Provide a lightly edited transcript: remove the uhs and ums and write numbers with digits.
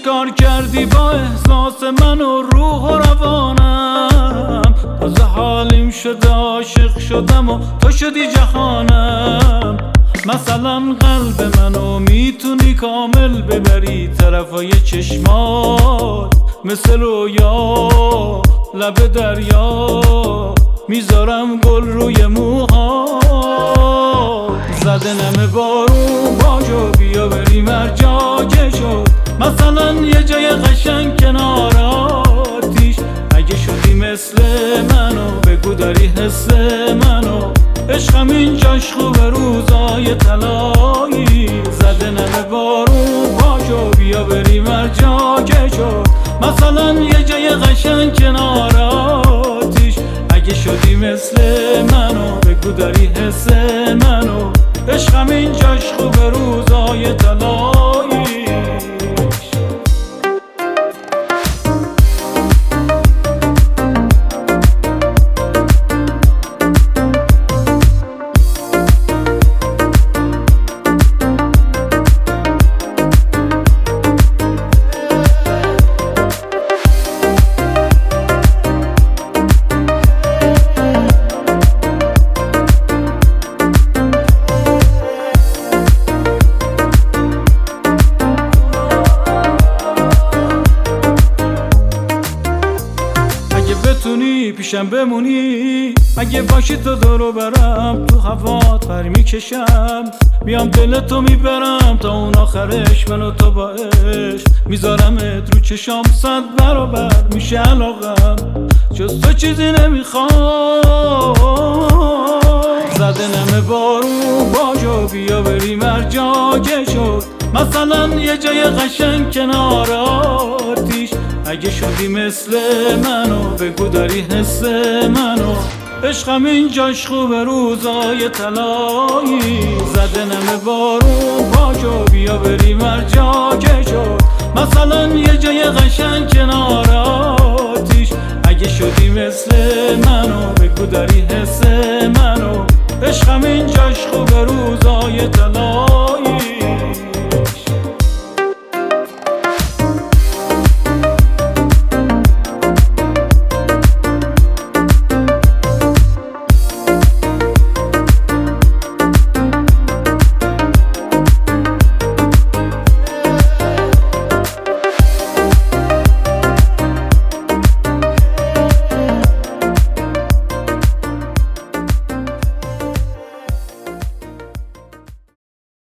چیکار کردی با احساس من و روح و روانم؟ تازه حالیم شده عاشق شدم و تو شدی جهانم. مثلا قلب منو میتونی کامل ببری طرفای چشمات، مثل رویا لب دریا میذارم گل روی موها. زده نمه بارون باجو بیا بریم هر جا که شد، مثلا یه جای قشنگ کنار آتیش. اگه شدی مثل منو بگو داری حس منو، عشقم اینجاش خوبه روزای طلایی. زده نمه بارون باجو بیا بریم هر جا که شد، مثلا یه جای قشنگ کنار آتیش. اگه شدی مثل منو بگو داری حس منو، عشقم اینجاش خوبه روزای طلایی. بتونی پیشم بمونی، اگه باشی تو دورو برم تو هوات پر میکشم، میام دلتو میبرم تا اون آخرش، منو تو با عشق میذارمت رو چشام 100 برابر میشه علاقم، جز تو چیزی نمیخوام. زده نمه بارون باجو بیا بریم هر جا که شد، مثلا یه جای قشنگ کنار آتیش. اگه شدی مثل منو بگو داری حس منو، عشقم اینجاش خوبه روزای طلایی. زده نمه بارون باجو بیا بریم هر جا که شد، مثلا یه جای قشنگ کنار آتیش. اگه شدی مثل منو بگو داری حس منو، عشقم اینجاش خوبه روزای طلایی.